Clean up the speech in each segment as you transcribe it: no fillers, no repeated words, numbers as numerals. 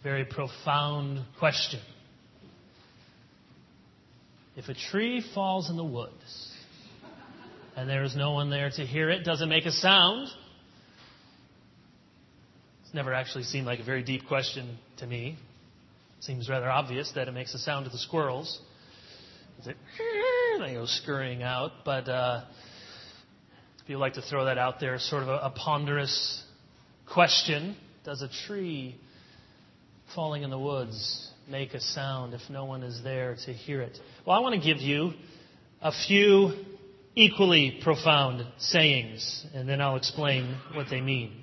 Very profound question. If a tree falls in the woods and there is no one there to hear it, does it make a sound? It's never actually seemed like a very deep question to me. It seems rather obvious that it makes a sound to the squirrels. They go scurrying out. But if you like to throw that out there, sort of a ponderous question. Does a tree falling in the woods make a sound if no one is there to hear it? Well, I want to give you a few equally profound sayings, and then I'll explain what they mean.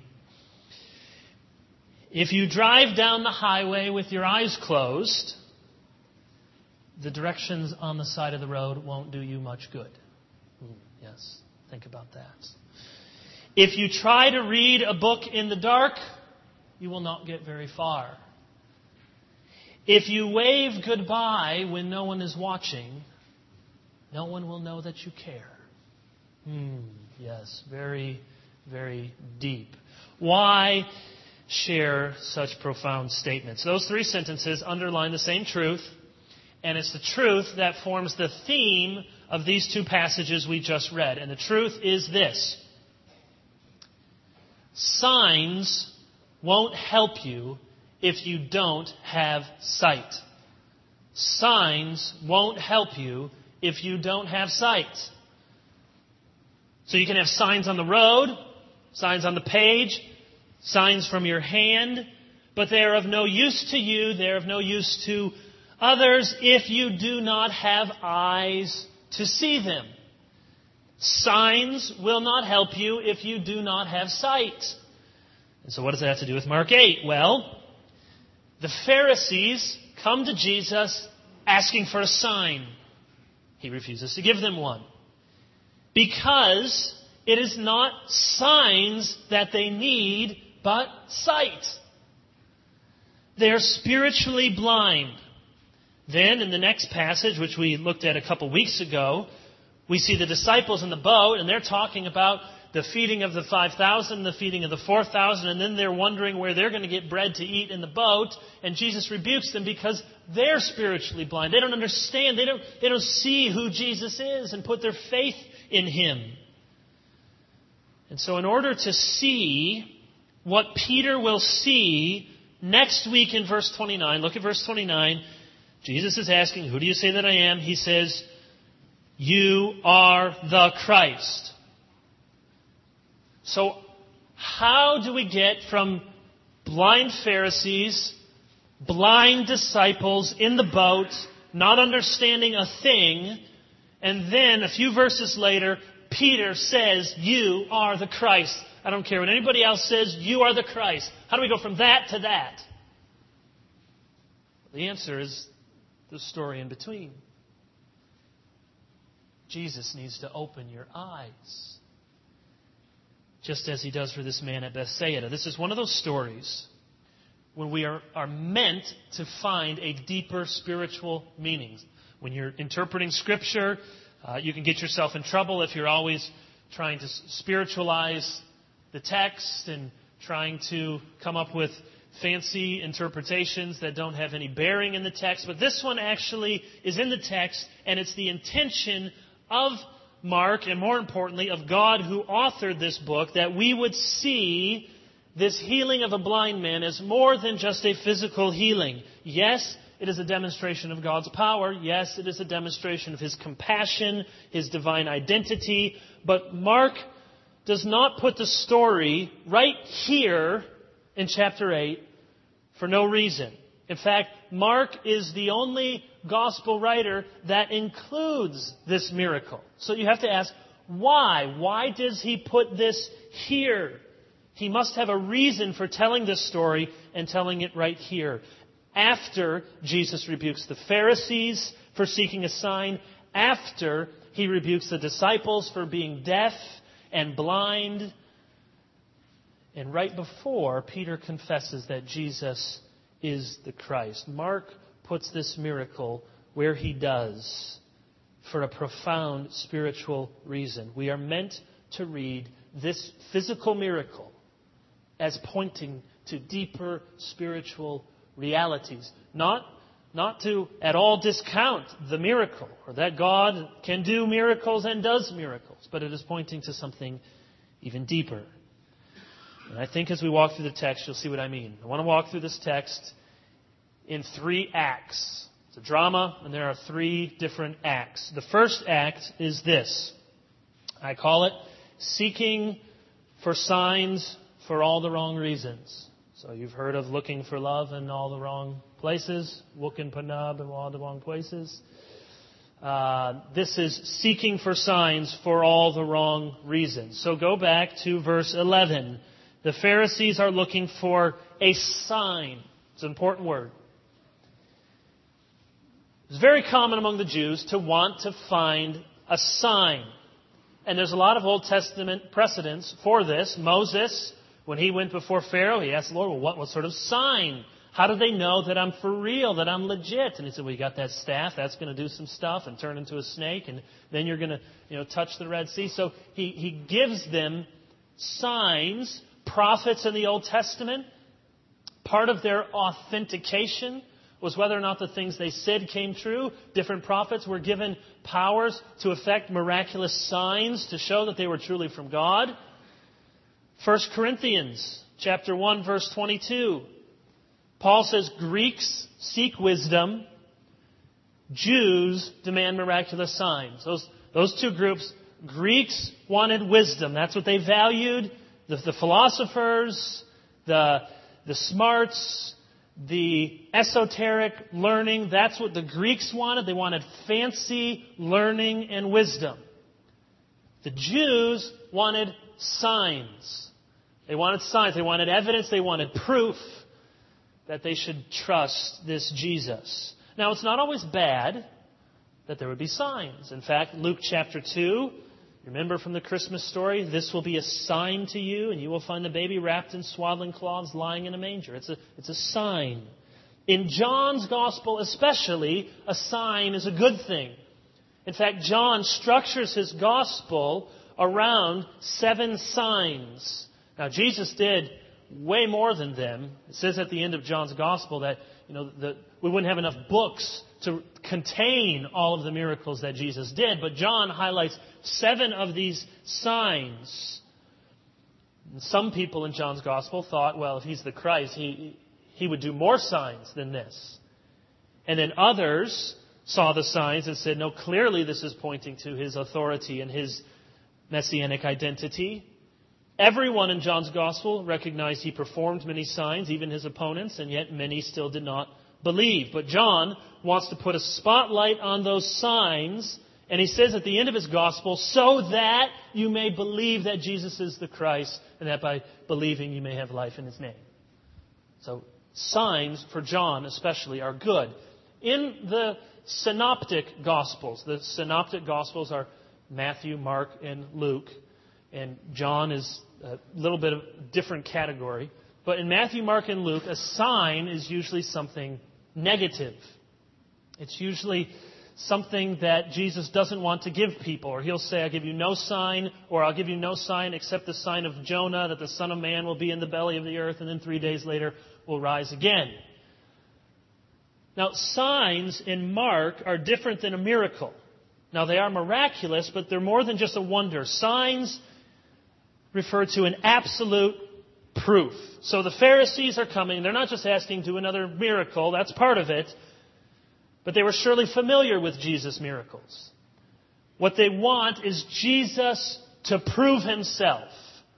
If you drive down the highway with your eyes closed, the directions on the side of the road won't do you much good. Yes, think about that. If you try to read a book in the dark, you will not get very far. If you wave goodbye when no one is watching, no one will know that you care. Yes, very, very deep. Why share such profound statements? Those three sentences underline the same truth, and it's the truth that forms the theme of these two passages we just read. And the truth is this: signs won't help you if you don't have sight. Signs won't help you if you don't have sight. So you can have signs on the road, signs on the page, signs from your hand, but they are of no use to you, they are of no use to others if you do not have eyes to see them. Signs will not help you if you do not have sight. And so what does that have to do with Mark 8? Well, the Pharisees come to Jesus asking for a sign. He refuses to give them one. Because it is not signs that they need, but sight. They are spiritually blind. Then in the next passage, which we looked at a couple weeks ago, we see the disciples in the boat, and they're talking about the feeding of the 5,000, the feeding of the 4,000, and then they're wondering where they're going to get bread to eat in the boat. And Jesus rebukes them because they're spiritually blind. They don't understand. They don't see who Jesus is and put their faith in Him. And so in order to see what Peter will see next week in verse 29, look at verse 29. Jesus is asking, who do you say that I am? He says, you are the Christ. So how do we get from blind Pharisees, blind disciples in the boat, not understanding a thing, and then a few verses later, Peter says, you are the Christ. I don't care what anybody else says, you are the Christ. How do we go from that to that? The answer is the story in between. Jesus needs to open your eyes, just as He does for this man at Bethsaida. This is one of those stories when we are meant to find a deeper spiritual meaning. When you're interpreting Scripture, you can get yourself in trouble if you're always trying to spiritualize the text and trying to come up with fancy interpretations that don't have any bearing in the text. But this one actually is in the text, and it's the intention of Mark, and more importantly, of God who authored this book, that we would see this healing of a blind man as more than just a physical healing. Yes, it is a demonstration of God's power. Yes, it is a demonstration of His compassion, His divine identity. But Mark does not put the story right here in chapter 8 for no reason. In fact, Mark is the only gospel writer that includes this miracle. So you have to ask, why? Why does he put this here? He must have a reason for telling this story and telling it right here. After Jesus rebukes the Pharisees for seeking a sign, after He rebukes the disciples for being deaf and blind, and right before Peter confesses that Jesus is the Christ. Mark puts this miracle where he does for a profound spiritual reason. We are meant to read this physical miracle as pointing to deeper spiritual realities. Not to at all discount the miracle, or that God can do miracles and does miracles, but it is pointing to something even deeper. And I think as we walk through the text, you'll see what I mean. I want to walk through this text in 3 acts. It's a drama, and there are 3 different acts. The first act is this. I call it seeking for signs for all the wrong reasons. So you've heard of looking for love in all the wrong places, Wukin Panab in all the wrong places. This is seeking for signs for all the wrong reasons. So go back to verse 11. The Pharisees are looking for a sign. It's an important word. It's very common among the Jews to want to find a sign. And there's a lot of Old Testament precedents for this. Moses, when he went before Pharaoh, he asked the Lord, well, what sort of sign? How do they know that I'm for real, that I'm legit? And he said, well, you got that staff. That's going to do some stuff and turn into a snake. And then you're going to, touch the Red Sea. So he gives them signs. Prophets in the Old Testament, part of their authentication was whether or not the things they said came true. Different prophets were given powers to effect miraculous signs to show that they were truly from God. 1 Corinthians chapter 1, verse 22. Paul says, Greeks seek wisdom. Jews demand miraculous signs. Those 2 groups, Greeks wanted wisdom. That's what they valued. The philosophers, the smarts, the esoteric learning, that's what the Greeks wanted. They wanted fancy learning and wisdom. The Jews wanted signs. They wanted signs. They wanted evidence. They wanted proof that they should trust this Jesus. Now, it's not always bad that there would be signs. In fact, Luke chapter 2, remember from the Christmas story, this will be a sign to you, and you will find the baby wrapped in swaddling cloths lying in a manger. It's a sign. In John's gospel especially, a sign is a good thing. In fact, John structures his gospel around 7 signs. Now, Jesus did way more than them. It says at the end of John's gospel that we wouldn't have enough books to contain all of the miracles that Jesus did. But John highlights 7 of these signs. And some people in John's gospel thought, well, if he's the Christ, he would do more signs than this. And then others saw the signs and said, no, clearly this is pointing to his authority and his messianic identity. Everyone in John's gospel recognized he performed many signs, even his opponents, and yet many still did not believe. But John wants to put a spotlight on those signs, and he says at the end of his gospel, so that you may believe that Jesus is the Christ, and that by believing you may have life in his name. So signs for John especially are good. In the synoptic gospels are Matthew, Mark, and Luke, and John is a little bit of a different category. But in Matthew, Mark, and Luke, a sign is usually something negative. It's usually something that Jesus doesn't want to give people. Or he'll say, I'll give you no sign, or I'll give you no sign except the sign of Jonah, that the Son of Man will be in the belly of the earth, and then 3 days later will rise again. Now, signs in Mark are different than a miracle. Now, they are miraculous, but they're more than just a wonder. Signs refer to an absolute proof. So the Pharisees are coming. They're not just asking, do another miracle. That's part of it. But they were surely familiar with Jesus' miracles. What they want is Jesus to prove himself.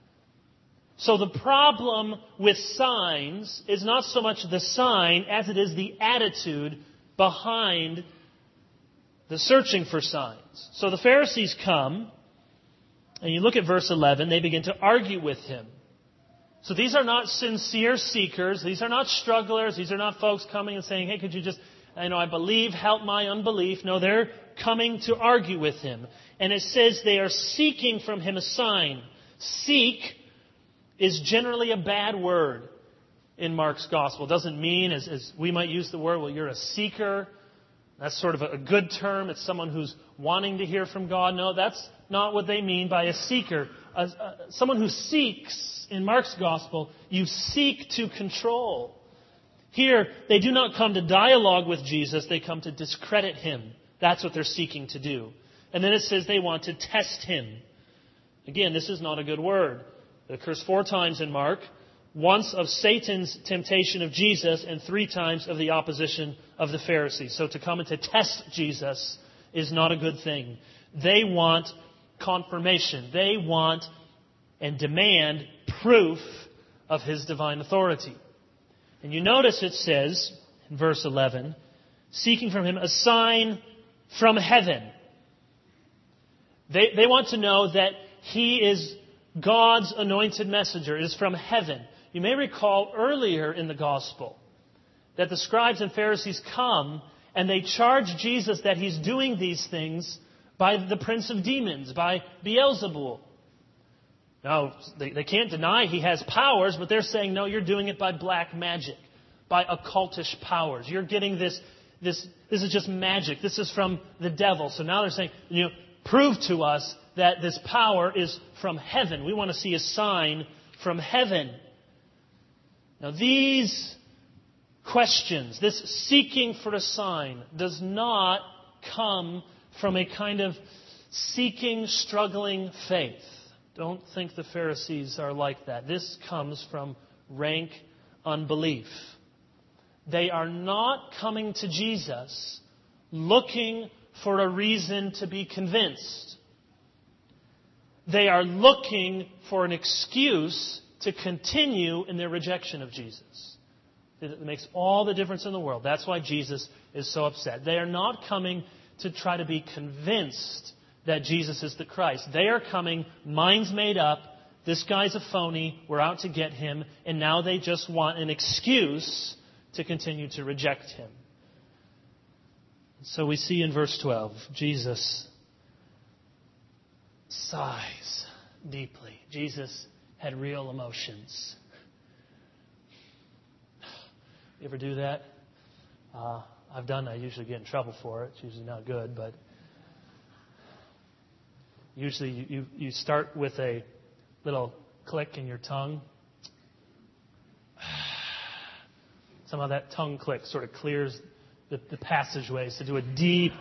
So the problem with signs is not so much the sign as it is the attitude behind the searching for signs. So the Pharisees come, and you look at verse 11, they begin to argue with him. So these are not sincere seekers. These are not strugglers. These are not folks coming and saying, hey, could you just, I believe, help my unbelief. No, they're coming to argue with him. And it says they are seeking from him a sign. Seek is generally a bad word in Mark's gospel. It doesn't mean, as we might use the word, well, you're a seeker. That's sort of a good term. It's someone who's wanting to hear from God. No, that's not what they mean by a seeker. Someone who seeks, in Mark's gospel, you seek to control. Here, they do not come to dialogue with Jesus. They come to discredit him. That's what they're seeking to do. And then it says they want to test him. Again, this is not a good word. It occurs 4 times in Mark. Once of Satan's temptation of Jesus and 3 times of the opposition of the Pharisees. So to come and to test Jesus is not a good thing. They want confirmation. They want and demand proof of his divine authority. And you notice it says in verse 11, seeking from him a sign from heaven. They want to know that he is God's anointed messenger. It is from heaven. You may recall earlier in the gospel that the scribes and Pharisees come and they charge Jesus that he's doing these things by the prince of demons, by Beelzebul. Now, they can't deny he has powers, but they're saying, no, you're doing it by black magic, by occultish powers. You're getting this is just magic. This is from the devil. So now they're saying, prove to us that this power is from heaven. We want to see a sign from heaven. Now, these questions, this seeking for a sign, does not come from a kind of seeking, struggling faith. Don't think the Pharisees are like that. This comes from rank unbelief. They are not coming to Jesus looking for a reason to be convinced. They are looking for an excuse to continue in their rejection of Jesus. It makes all the difference in the world. That's why Jesus is so upset. They are not coming to try to be convinced that Jesus is the Christ. They are coming, minds made up, this guy's a phony, we're out to get him, and now they just want an excuse to continue to reject him. So we see in verse 12, Jesus sighs deeply. Jesus had real emotions. You ever do that? I've done that. I usually get in trouble for it. It's usually not good, but usually you start with a little click in your tongue. Somehow that tongue click sort of clears the passageways to do a deep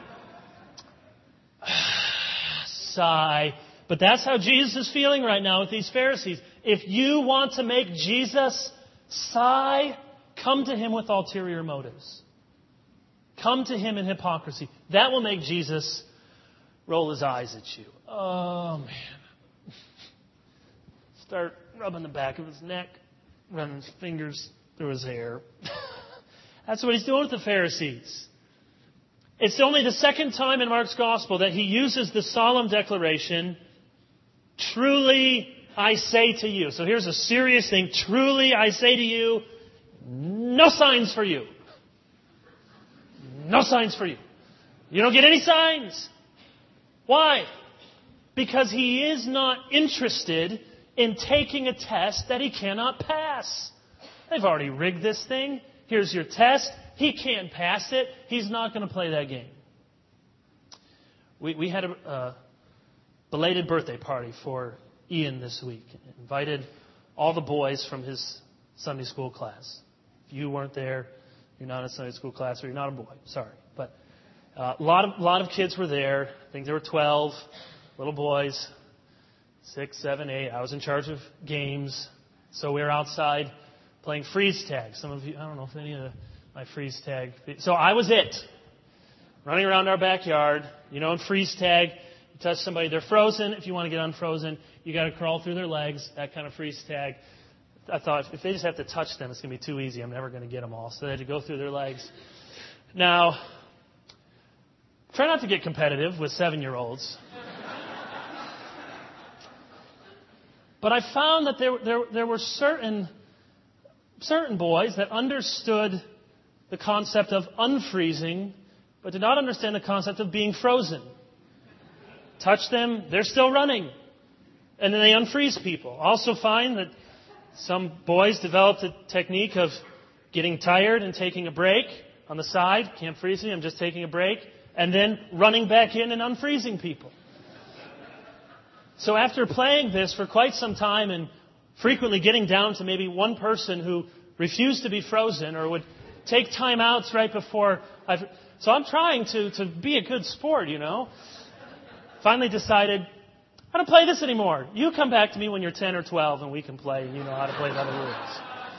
sigh. But that's how Jesus is feeling right now with these Pharisees. If you want to make Jesus sigh, come to him with ulterior motives. Come to him in hypocrisy. That will make Jesus roll his eyes at you. Oh, man. Start rubbing the back of his neck, running his fingers through his hair. That's what he's doing with the Pharisees. It's only the second time in Mark's Gospel that he uses the solemn declaration, truly I say to you. So here's a serious thing. Truly I say to you, no signs for you. No signs for you. You don't get any signs. Why? Because he is not interested in taking a test that he cannot pass. They've already rigged this thing. Here's your test. He can't pass it. He's not going to play that game. We had a belated birthday party for Ian this week. Invited all the boys from his Sunday school class. If you weren't there, you're not in a Sunday school class, or you're not a boy. Sorry. But a lot of kids were there. I think there were 12 little boys, 6, 7, 8. I was in charge of games. So we were outside playing freeze tag. Some of you, I don't know if any of my freeze tag. So I was it. Running around our backyard. In freeze tag, you touch somebody, they're frozen. If you want to get unfrozen, you got to crawl through their legs. That kind of freeze tag. I thought, if they just have to touch them, it's going to be too easy. I'm never going to get them all. So they had to go through their legs. Now, try not to get competitive with 7-year-olds. But I found that there were certain boys that understood the concept of unfreezing, but did not understand the concept of being frozen. Touch them, they're still running. And then they unfreeze people. Also find that some boys developed a technique of getting tired and taking a break on the side. Can't freeze me, I'm just taking a break. And then running back in and unfreezing people. So after playing this for quite some time and frequently getting down to maybe one person who refused to be frozen or would take timeouts right before So I'm trying to be a good sport, Finally decided, I don't play this anymore. You come back to me when you're 10 or 12 and we can play and you know how to play by the rules.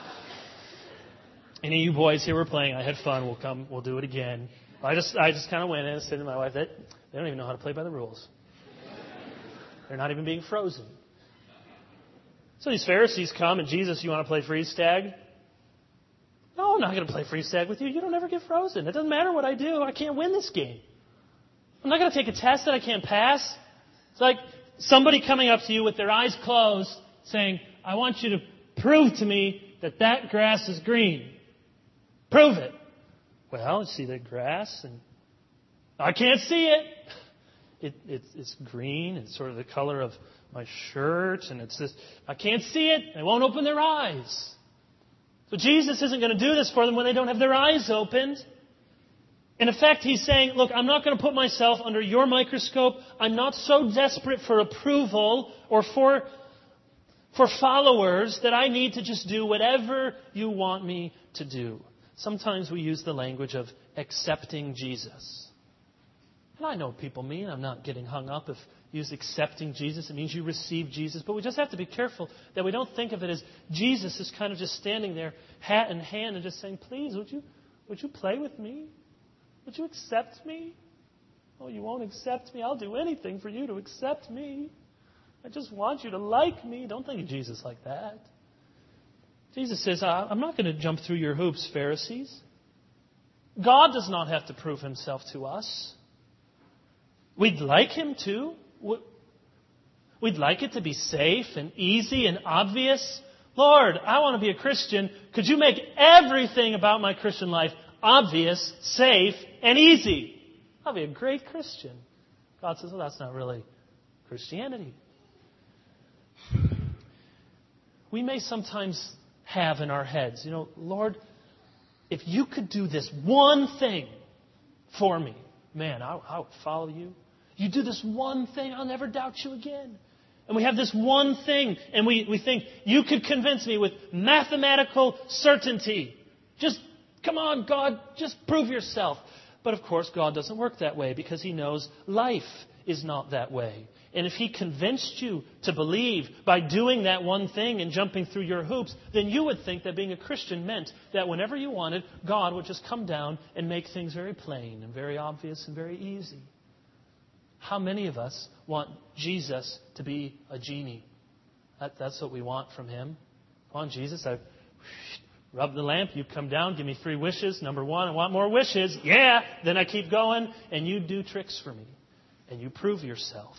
Any of you boys here were playing, I had fun, we'll do it again. I just kind of went in and said to my wife, they don't even know how to play by the rules. They're not even being frozen. So these Pharisees come and Jesus, you want to play freeze tag? No, I'm not going to play freeze tag with you. You don't ever get frozen. It doesn't matter what I do. I can't win this game. I'm not going to take a test that I can't pass. It's like somebody coming up to you with their eyes closed saying, I want you to prove to me that grass is green. Prove it. Well, you see the grass and I can't see it. It's green. It's sort of the color of my shirt. And it's this. I can't see it. They won't open their eyes. So Jesus isn't going to do this for them when they don't have their eyes opened. In effect, he's saying, look, I'm not going to put myself under your microscope. I'm not so desperate for approval or for followers that I need to just do whatever you want me to do. Sometimes we use the language of accepting Jesus. And I know what people mean. I'm not getting hung up if you use accepting Jesus. It means you receive Jesus. But we just have to be careful that we don't think of it as Jesus is kind of just standing there, hat in hand, and just saying, please, would you play with me? Would you accept me? Oh, you won't accept me? I'll do anything for you to accept me. I just want you to like me. Don't think of Jesus like that. Jesus says, I'm not going to jump through your hoops, Pharisees. God does not have to prove himself to us. We'd like him to. We'd like it to be safe and easy and obvious. Lord, I want to be a Christian. Could you make everything about my Christian life obvious, safe, and easy? I'll be a great Christian. God says, well, that's not really Christianity. We may sometimes have in our heads, Lord, if you could do this one thing for me, man, I would follow you. You do this one thing, I'll never doubt you again. And we have this one thing, and we think, you could convince me with mathematical certainty. Just, come on, God, just prove yourself. But of course, God doesn't work that way because he knows life is not that way. And if he convinced you to believe by doing that one thing and jumping through your hoops, then you would think that being a Christian meant that whenever you wanted, God would just come down and make things very plain and very obvious and very easy. How many of us want Jesus to be a genie? That's what we want from him. Come on, Jesus, I rub the lamp, you come down, give me 3 wishes. Number 1, I want more wishes. Yeah, then I keep going, and you do tricks for me. And you prove yourself.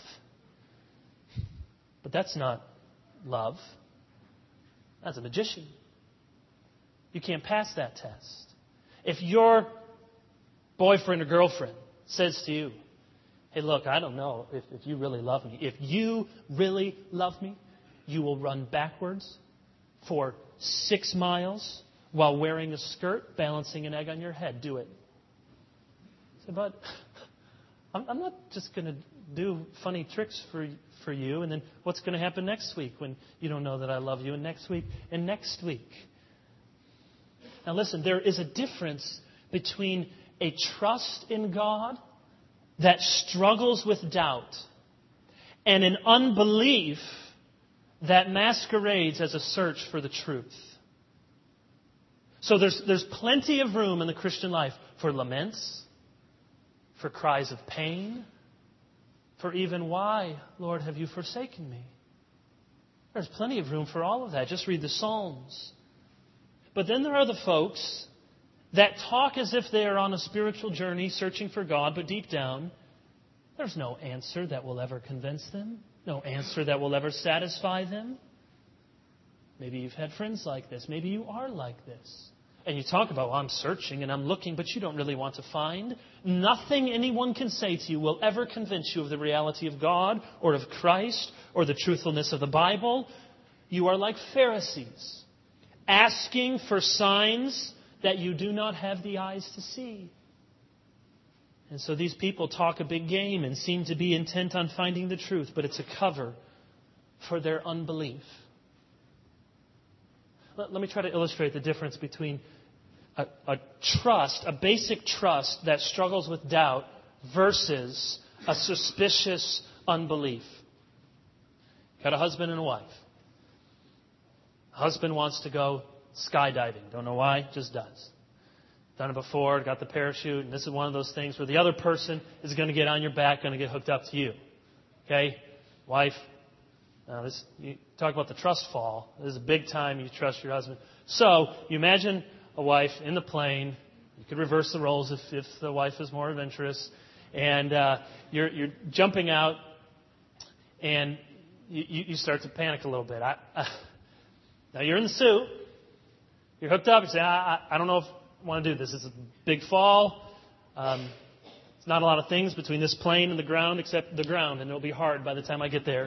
But that's not love. That's a magician. You can't pass that test. If your boyfriend or girlfriend says to you, hey, look, I don't know if you really love me. If you really love me, you will run backwards for 6 miles while wearing a skirt, balancing an egg on your head. Do it. I said, but I'm not just going to do funny tricks for you, and then what's going to happen next week when you don't know that I love you, and next week, and next week. Now listen, there is a difference between a trust in God that struggles with doubt and an unbelief that masquerades as a search for the truth. So there's plenty of room in the Christian life for laments, for cries of pain, for even, why, Lord, have you forsaken me? There's plenty of room for all of that. Just read the Psalms. But then there are the folks that talk as if they are on a spiritual journey searching for God, but deep down, there's no answer that will ever convince them, no answer that will ever satisfy them. Maybe you've had friends like this. Maybe you are like this. And you talk about, well, I'm searching and I'm looking, but you don't really want to find. Nothing anyone can say to you will ever convince you of the reality of God or of Christ or the truthfulness of the Bible. You are like Pharisees, asking for signs that you do not have the eyes to see. And so these people talk a big game and seem to be intent on finding the truth, but it's a cover for their unbelief. Let me try to illustrate the difference between a trust, a basic trust that struggles with doubt versus a suspicious unbelief. Got a husband and a wife. Husband wants to go skydiving. Don't know why, just does. Done it before, got the parachute, and this is one of those things where the other person is going to get on your back, going to get hooked up to you. Okay? Wife, you talk about the trust fall. This is a big time you trust your husband. So, you imagine a wife in the plane. You could reverse the roles if the wife is more adventurous. And you're jumping out, and you start to panic a little bit. Now you're in the suit. You're hooked up. You say, I don't know if I want to do this. It's a big fall. It's not a lot of things between this plane and the ground except the ground, and it'll be hard by the time I get there.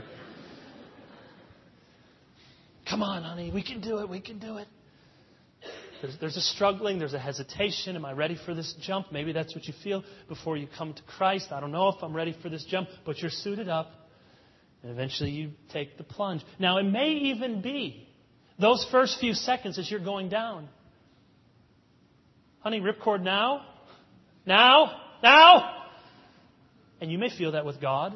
Come on, honey. We can do it. We can do it. There's a struggling. There's a hesitation. Am I ready for this jump? Maybe that's what you feel before you come to Christ. I don't know if I'm ready for this jump, but you're suited up. And eventually you take the plunge. Now, it may even be those first few seconds as you're going down. Honey, ripcord now. Now. Now. And you may feel that with God.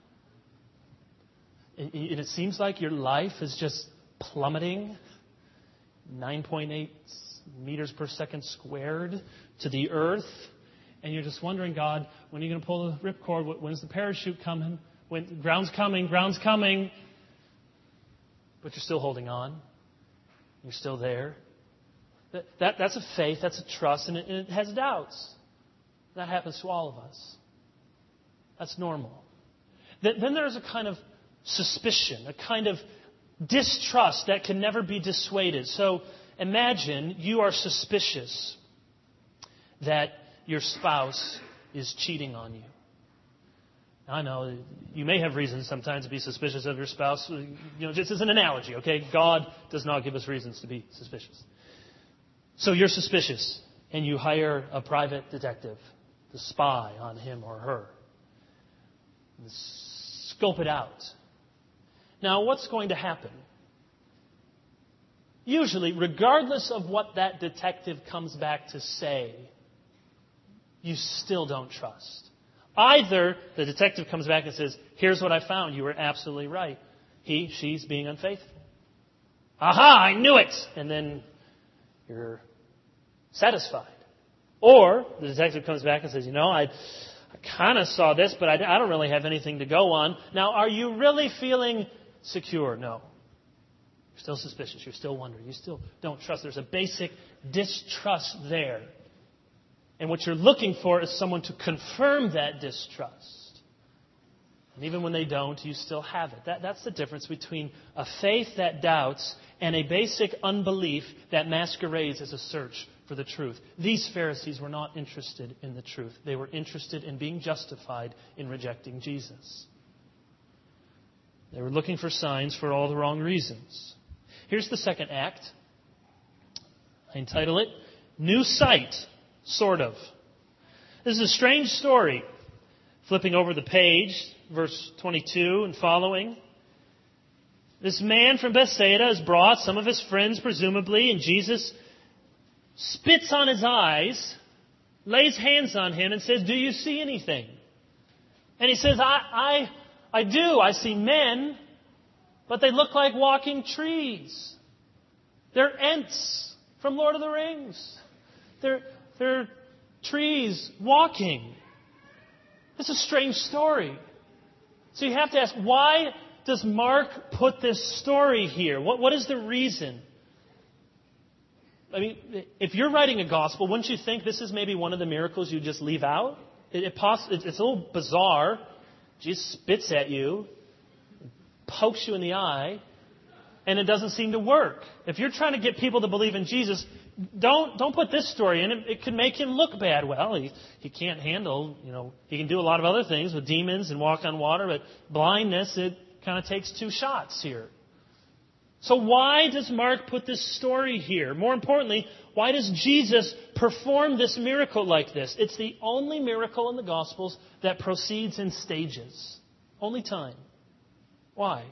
And it seems like your life is just plummeting 9.8 meters per second squared to the earth. And you're just wondering, God, when are you going to pull the ripcord? When's the parachute coming? When ground's coming. But you're still holding on. You're still there. That's a faith. That's a trust. And it has doubts. That happens to all of us. That's normal. Then there's a kind of suspicion, a kind of distrust that can never be dissuaded. So imagine you are suspicious that your spouse is cheating on you. Now, I know you may have reasons sometimes to be suspicious of your spouse. Just as an analogy, okay? God does not give us reasons to be suspicious. So you're suspicious, and you hire a private detective to spy on him or her. And scope it out. Now, what's going to happen? Usually, regardless of what that detective comes back to say, you still don't trust. Either the detective comes back and says, here's what I found. You were absolutely right. She's being unfaithful. Aha, I knew it. And then you're satisfied. Or the detective comes back and says, I kind of saw this, but I don't really have anything to go on. Now, are you really feeling secure? No. You're still suspicious. You're still wondering. You still don't trust. There's a basic distrust there. And what you're looking for is someone to confirm that distrust. And even when they don't, you still have it. That's the difference between a faith that doubts and a basic unbelief that masquerades as a search for the truth. These Pharisees were not interested in the truth. They were interested in being justified in rejecting Jesus. They were looking for signs for all the wrong reasons. Here's the second act. I entitle it, New Sight. Sort of. This is a strange story. Flipping over the page, verse 22 and following. This man from Bethsaida has brought some of his friends, presumably, and Jesus spits on his eyes, lays hands on him, and says, do you see anything? And he says, I do. I see men, but they look like walking trees. They're Ents from Lord of the Rings. They're trees walking. It's a strange story. So you have to ask, why does Mark put this story here? What is the reason? I mean, if you're writing a gospel, wouldn't you think this is maybe one of the miracles you just leave out? It's a little bizarre. Jesus spits at you, pokes you in the eye, and it doesn't seem to work. If you're trying to get people to believe in Jesus, don't put this story in. It could make him look bad. Well, he can't handle, he can do a lot of other things with demons and walk on water, but blindness, it kind of takes two shots here. So why does Mark put this story here? More importantly, why does Jesus perform this miracle like this? It's the only miracle in the Gospels that proceeds in stages. Only time. Why?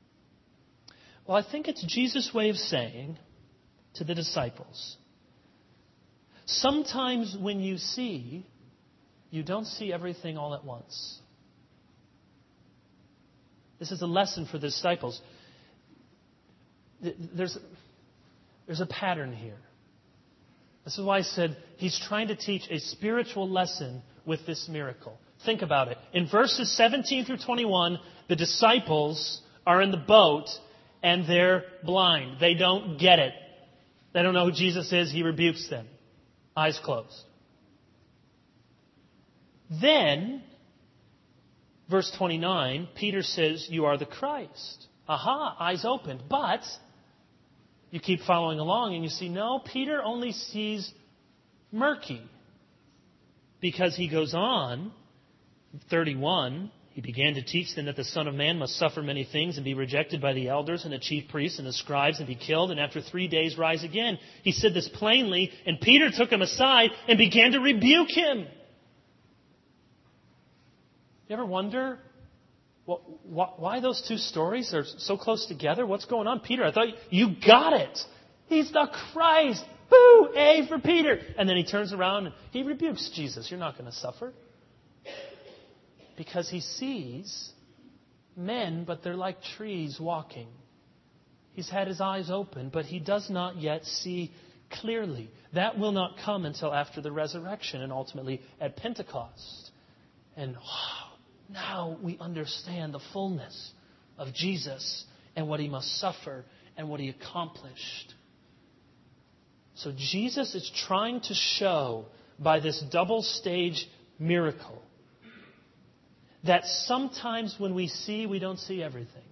Well, I think it's Jesus' way of saying to the disciples, Sometimes when you see, you don't see everything all at once. This is a lesson for the disciples. There's a pattern here. This is why I said he's trying to teach a spiritual lesson with this miracle. Think about it. In verses 17 through 21, the disciples are in the boat and they're blind. They don't get it. They don't know who Jesus is. He rebukes them. Eyes closed. Then, verse 29, Peter says, "You are the Christ." Aha, eyes opened. But you keep following along and you see, no, Peter only sees murky. Because he goes on, 31, he began to teach them that the Son of Man must suffer many things and be rejected by the elders and the chief priests and the scribes and be killed and after 3 days rise again. He said this plainly, and Peter took him aside and began to rebuke him. You ever wonder why those two stories are so close together? What's going on? Peter, I thought you got it. He's the Christ. Boo! A for Peter. And then he turns around and he rebukes Jesus. You're not going to suffer. Because he sees men, but they're like trees walking. He's had his eyes open, but he does not yet see clearly. That will not come until after the resurrection and ultimately at Pentecost. And now we understand the fullness of Jesus and what he must suffer and what he accomplished. So Jesus is trying to show by this double-stage miracle that sometimes when we see, we don't see everything.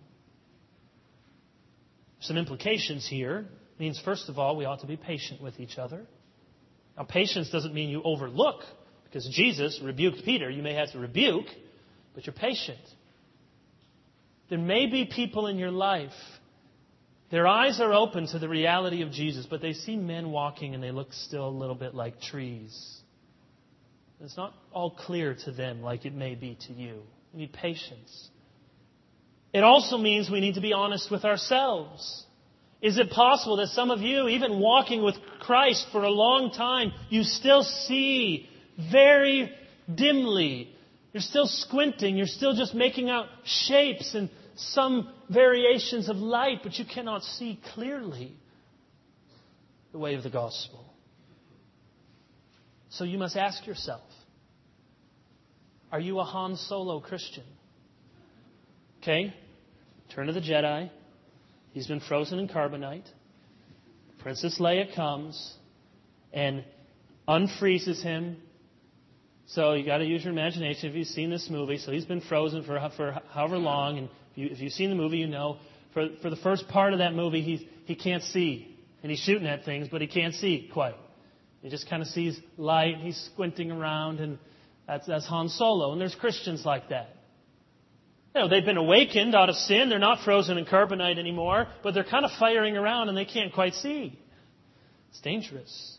Some implications here means, first of all, we ought to be patient with each other. Now, patience doesn't mean you overlook, because Jesus rebuked Peter. You may have to rebuke, but you're patient. There may be people in your life, their eyes are open to the reality of Jesus, but they see men walking and they look still a little bit like trees. It's not all clear to them like it may be to you. We need patience. It also means we need to be honest with ourselves. Is it possible that some of you, even walking with Christ for a long time, you still see very dimly? You're still squinting. You're still just making out shapes and some variations of light, but you cannot see clearly the way of the gospel. So you must ask yourself, are you a Han Solo Christian? Okay, Return of the Jedi. He's been frozen in carbonite. Princess Leia comes and unfreezes him. So you got to use your imagination if you've seen this movie. So he's been frozen for however long, and if you've seen the movie, you know for the first part of that movie he can't see, and he's shooting at things, but he can't see quite. He just kind of sees light. He's squinting around, and that's Han Solo. And there's Christians like that. You know, they've been awakened out of sin. They're not frozen in carbonite anymore, but they're kind of firing around, and they can't quite see. It's dangerous.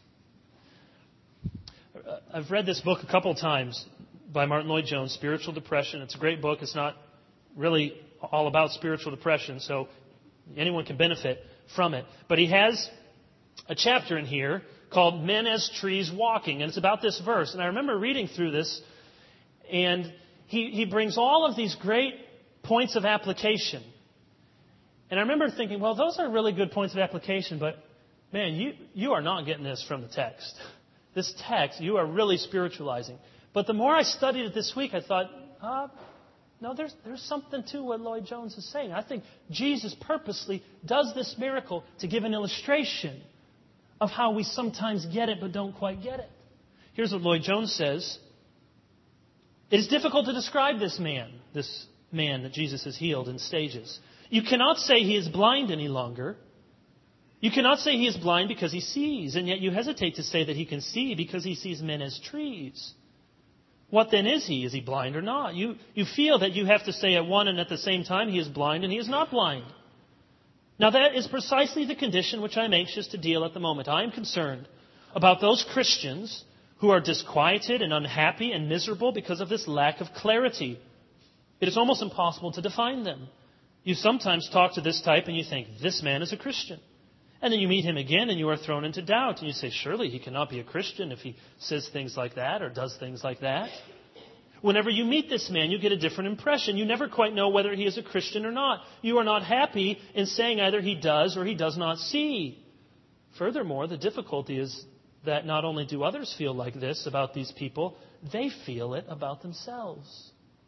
I've read this book a couple times by Martin Lloyd-Jones, Spiritual Depression. It's a great book. It's not really all about spiritual depression, so anyone can benefit from it. But he has a chapter in here called Men as Trees Walking, and it's about this verse. And I remember reading through this, and he brings all of these great points of application. And I remember thinking, well, those are really good points of application, but man, you are not getting this from the text. This text, you are really spiritualizing. But the more I studied it this week, I thought, no, there's something to what Lloyd-Jones is saying. I think Jesus purposely does this miracle to give an illustration of how we sometimes get it but don't quite get it. Here's what Lloyd-Jones says. It is difficult to describe this man that Jesus has healed in stages. You cannot say he is blind any longer. You cannot say he is blind because he sees, and yet you hesitate to say that he can see because he sees men as trees. What then is he? Is he blind or not? You feel that you have to say at one and at the same time he is blind and he is not blind. Now that is precisely the condition which I am anxious to deal at the moment. I am concerned about those Christians who are disquieted and unhappy and miserable because of this lack of clarity. It is almost impossible to define them. You sometimes talk to this type and you think, this man is a Christian. And then you meet him again and you are thrown into doubt. And you say, surely he cannot be a Christian if he says things like that or does things like that. Whenever you meet this man, you get a different impression. You never quite know whether he is a Christian or not. You are not happy in saying either he does or he does not see. Furthermore, the difficulty is that not only do others feel like this about these people, they feel it about themselves.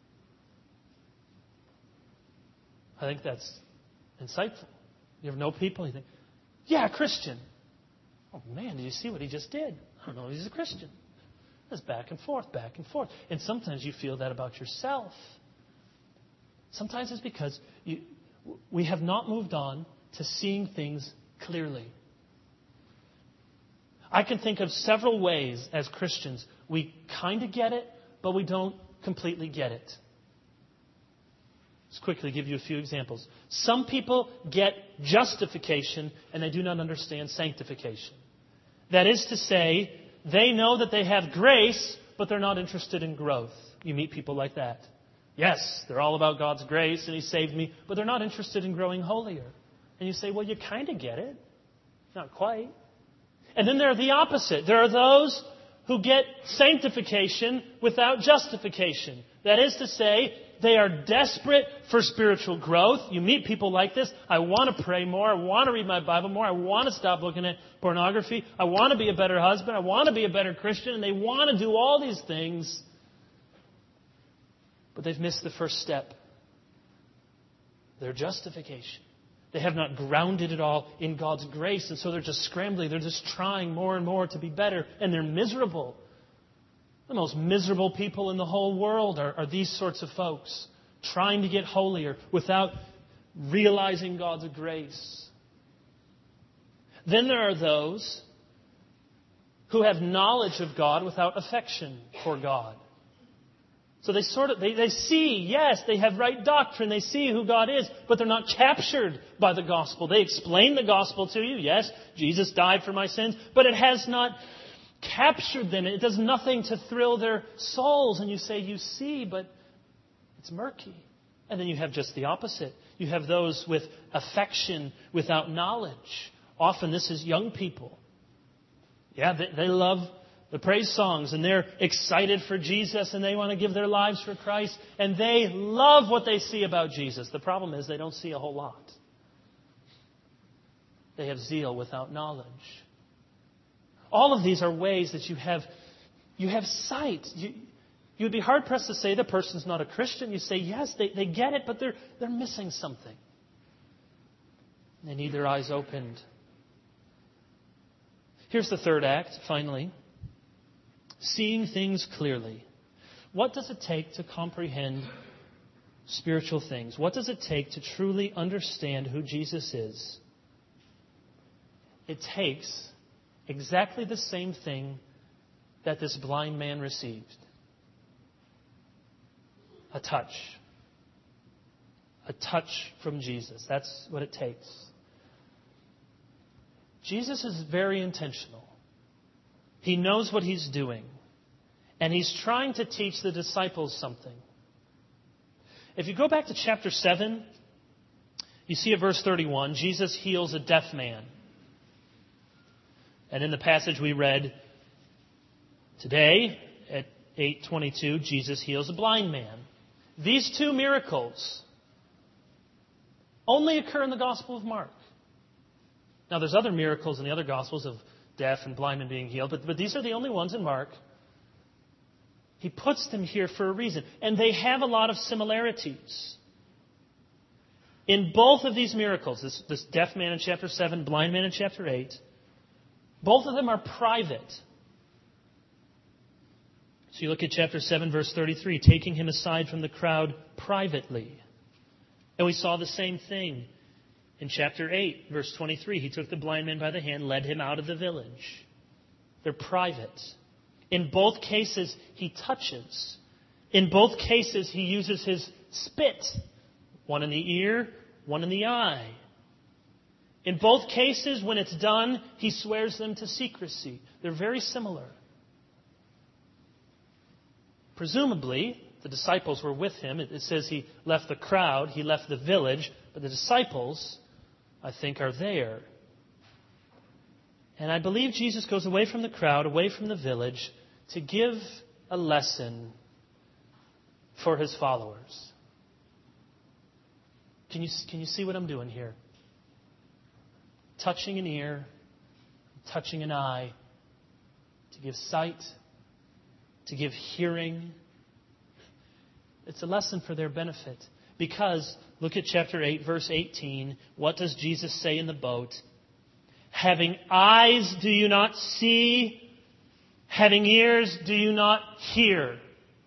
I think that's insightful. You ever know people, you think, yeah, Christian. Oh man, did you see what he just did? I don't know if he's a Christian. It's back and forth, back and forth. And sometimes you feel that about yourself. Sometimes it's because we have not moved on to seeing things clearly. I can think of several ways as Christians we kind of get it, but we don't completely get it. Let's quickly give you a few examples. Some people get justification and they do not understand sanctification. That is to say, they know that they have grace, but they're not interested in growth. You meet people like that. Yes, they're all about God's grace and He saved me, but they're not interested in growing holier. And you say, well, you kind of get it. Not quite. And then there are the opposite. There are those who get sanctification without justification. That is to say, they are desperate for spiritual growth. You meet people like this. I want to pray more. I want to read my Bible more. I want to stop looking at pornography. I want to be a better husband. I want to be a better Christian. And they want to do all these things. But they've missed the first step. Their justification. They have not grounded it all in God's grace. And so they're just scrambling. They're just trying more and more to be better. And they're miserable. The most miserable people in the whole world are these sorts of folks. Trying to get holier without realizing God's grace. Then there are those who have knowledge of God without affection for God. So they see, yes, they have right doctrine. They see who God is, but they're not captured by the gospel. They explain the gospel to you. Yes, Jesus died for my sins, but it has not captured them. It does nothing to thrill their souls. And you say, you see, but it's murky. And then you have just the opposite. You have those with affection without knowledge. Often this is young people. Yeah, they love the praise songs and they're excited for Jesus and they want to give their lives for Christ. And they love what they see about Jesus. The problem is they don't see a whole lot. They have zeal without knowledge. All of these are ways that you have sight. You'd be hard-pressed to say the person's not a Christian. You say, yes, they get it, but they're missing something. They need their eyes opened. Here's the third act, finally. Seeing things clearly. What does it take to comprehend spiritual things? What does it take to truly understand who Jesus is? It takes exactly the same thing that this blind man received. A touch. A touch from Jesus. That's what it takes. Jesus is very intentional. He knows what He's doing. And He's trying to teach the disciples something. If you go back to chapter 7, you see at verse 31, Jesus heals a deaf man. And in the passage we read today, at 8:22, Jesus heals a blind man. These two miracles only occur in the Gospel of Mark. Now, there's other miracles in the other Gospels of deaf and blind men being healed, but these are the only ones in Mark. He puts them here for a reason. And they have a lot of similarities. In both of these miracles, this deaf man in chapter 7, blind man in chapter 8, both of them are private. So you look at chapter 7, verse 33, taking him aside from the crowd privately. And we saw the same thing in chapter 8, verse 23. He took the blind man by the hand, led him out of the village. They're private. In both cases, he touches. In both cases, he uses his spit. One in the ear, one in the eye. In both cases, when it's done, he swears them to secrecy. They're very similar. Presumably, the disciples were with him. It says he left the crowd, he left the village, but the disciples, I think, are there. And I believe Jesus goes away from the crowd, away from the village, to give a lesson for his followers. Can you see what I'm doing here? Touching an ear, touching an eye, to give sight, to give hearing. It's a lesson for their benefit. Because, look at chapter 8, verse 18. What does Jesus say in the boat? Having eyes, do you not see? Having ears, do you not hear?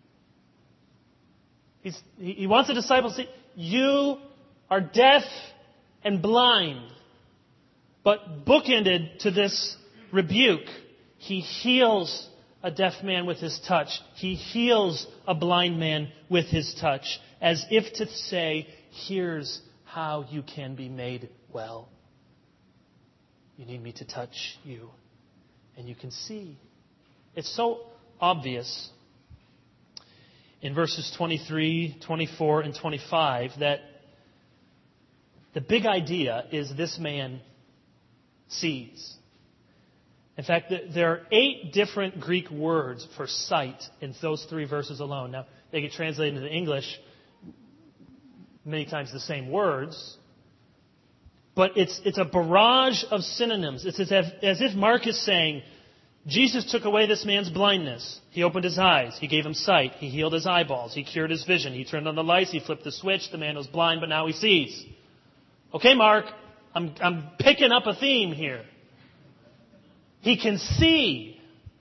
He wants the disciples to see, you are deaf and blind. But bookended to this rebuke, he heals a deaf man with his touch. He heals a blind man with his touch, as if to say, here's how you can be made well. You need me to touch you, and you can see. It's so obvious in verses 23, 24, and 25 that the big idea is this man sees. In fact, there are 8 different Greek words for sight in those 3 verses alone. Now, they get translated into English many times the same words, but it's a barrage of synonyms. It's as if Mark is saying, Jesus took away this man's blindness. He opened his eyes. He gave him sight. He healed his eyeballs. He cured his vision. He turned on the lights. He flipped the switch. The man was blind, but now he sees. Okay, Mark, I'm picking up a theme here. He can see.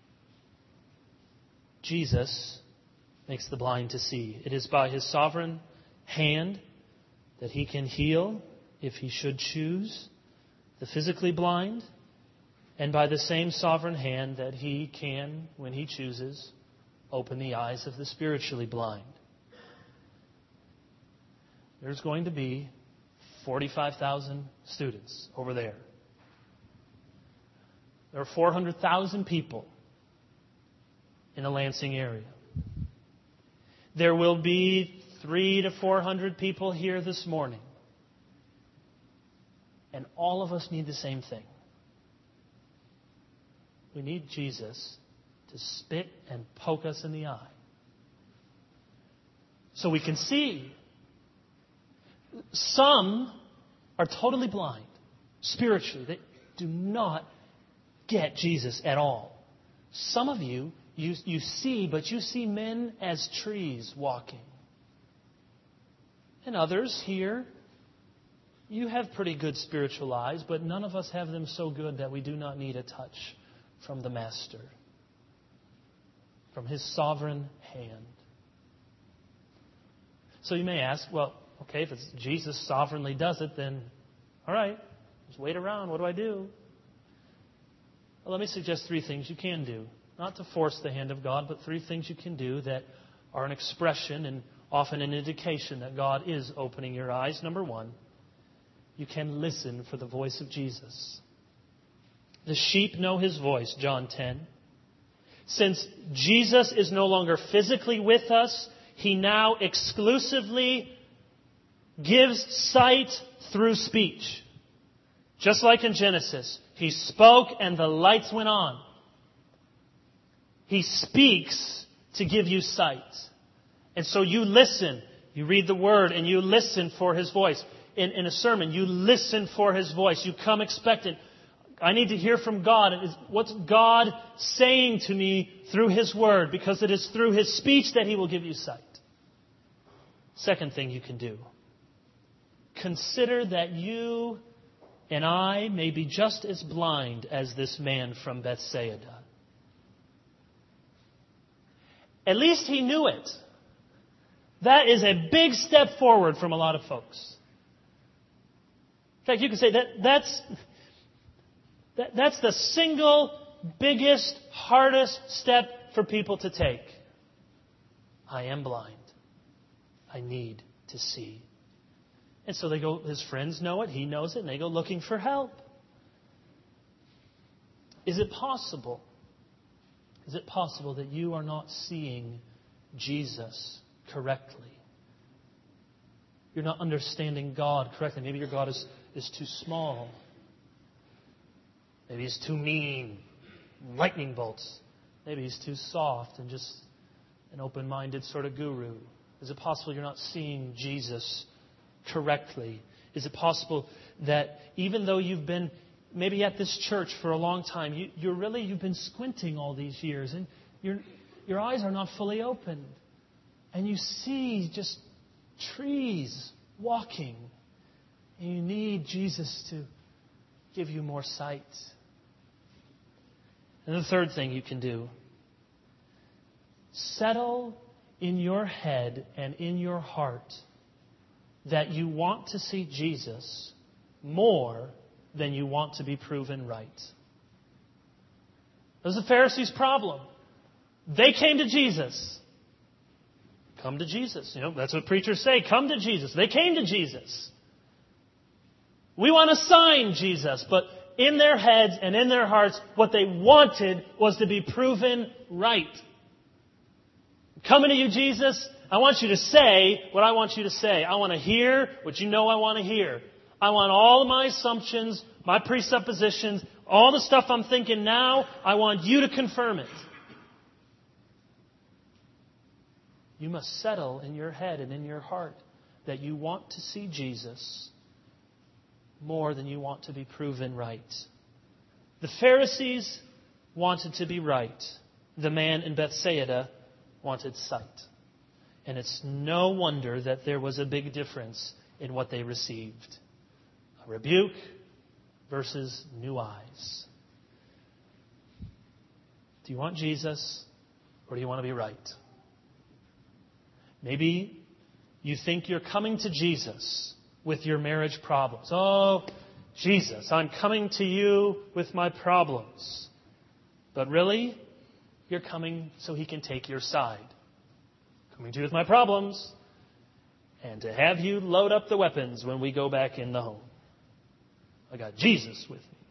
Jesus makes the blind to see. It is by his sovereign hand that he can heal, if he should choose, the physically blind, and by the same sovereign hand that he can, when he chooses, open the eyes of the spiritually blind. There's going to be 45,000 students over there. There are 400,000 people in the Lansing area. There will be 300 to 400 people here this morning. And all of us need the same thing. We need Jesus to spit and poke us in the eye so we can see. Some are totally blind spiritually. They do not get Jesus at all. Some of you see, but you see men as trees walking. And others here, you have pretty good spiritual eyes, but none of us have them so good that we do not need a touch from the Master, from his sovereign hand. So you may ask, well, okay, if it's Jesus sovereignly does it, then all right, just wait around. What do I do? Well, let me suggest 3 things you can do. Not to force the hand of God, but 3 things you can do that are an expression and often an indication that God is opening your eyes. Number 1, you can listen for the voice of Jesus. The sheep know his voice, John 10. Since Jesus is no longer physically with us, he now exclusively gives sight through speech. Just like in Genesis, he spoke and the lights went on. He speaks to give you sight. And so you listen. You read the Word and you listen for his voice. In a sermon, you listen for his voice. You come expectant. I need to hear from God. What's God saying to me through his Word? Because it is through his speech that he will give you sight. Second thing you can do. Consider that you and I may be just as blind as this man from Bethsaida. At least he knew it. That is a big step forward from a lot of folks. In fact, you can say that's the single biggest, hardest step for people to take. I am blind. I need to see. And so they go, his friends know it, he knows it, and they go looking for help. Is it possible? Is it possible that you are not seeing Jesus correctly? You're not understanding God correctly. Maybe your God is too small. Maybe he's too mean, lightning bolts. Maybe he's too soft and just an open-minded sort of guru. Is it possible you're not seeing Jesus correctly? Is it possible that even though you've been maybe at this church for a long time, you've been squinting all these years and your eyes are not fully opened, and you see just trees walking, and you need Jesus to give you more sight. And the third thing you can do, settle in your head and in your heart that you want to see Jesus more than you want to be proven right. That was the Pharisees' problem. They came to Jesus. Come to Jesus. That's what preachers say. Come to Jesus. They came to Jesus. We want a sign, Jesus. But in their heads and in their hearts, what they wanted was to be proven right. Coming to you, Jesus, I want you to say what I want you to say. I want to hear what you know I want to hear. I want all of my assumptions, my presuppositions, all the stuff I'm thinking now, I want you to confirm it. You must settle in your head and in your heart that you want to see Jesus more than you want to be proven right. The Pharisees wanted to be right. The man in Bethsaida wanted sight. And it's no wonder that there was a big difference in what they received. A rebuke versus new eyes. Do you want Jesus or do you want to be right? Maybe you think you're coming to Jesus with your marriage problems. Oh, Jesus, I'm coming to you with my problems. But really, you're coming so He can take your side. Coming to you with my problems and to have you load up the weapons when we go back in the home. I got Jesus with me.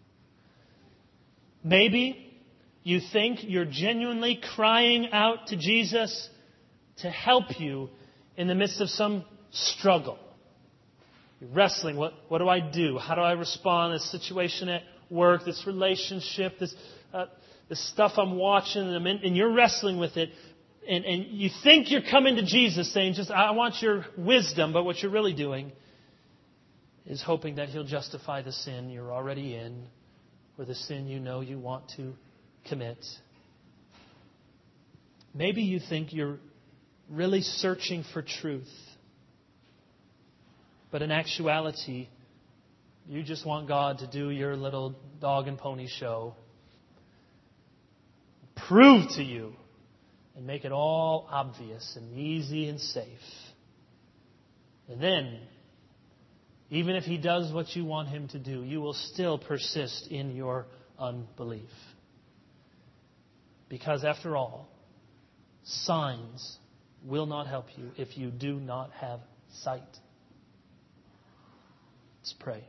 Maybe you think you're genuinely crying out to Jesus to help you in the midst of some struggle. You're wrestling. What do I do? How do I respond to this situation at work, this relationship, this stuff I'm watching, and you're wrestling with it. And you think you're coming to Jesus saying, just, I want your wisdom, but what you're really doing is hoping that He'll justify the sin you're already in or the sin you know you want to commit. Maybe you think you're really searching for truth. But in actuality, you just want God to do your little dog and pony show. Prove to you and make it all obvious and easy and safe. And then, even if He does what you want Him to do, you will still persist in your unbelief. Because after all, signs will not help you if you do not have sight. Let's pray.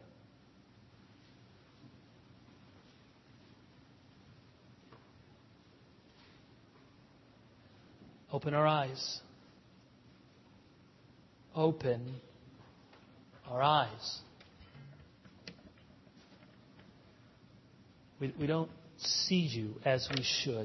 Open our eyes. Open our eyes. We don't see you as we should.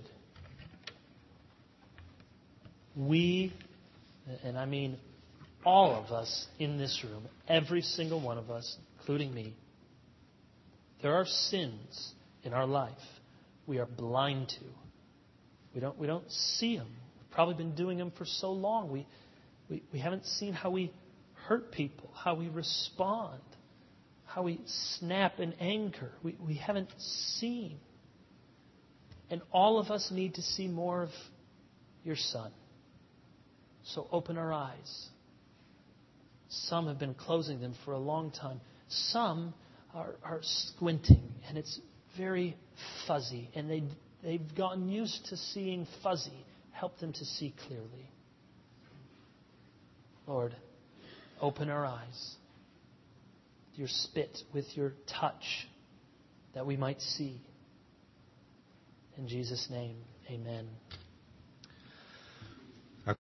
We, and I mean all of us in this room, every single one of us, including me, there are sins in our life we are blind to. We don't see them. We've probably been doing them for so long. We haven't seen how we hurt people, how we respond, how we snap in anger. We haven't seen. And all of us need to see more of your Son. So open our eyes. Some have been closing them for a long time. Some are squinting, and it's very fuzzy. And they've gotten used to seeing fuzzy. Help them to see clearly. Lord, open our eyes. With your spit, with your touch, that we might see. In Jesus' name, amen.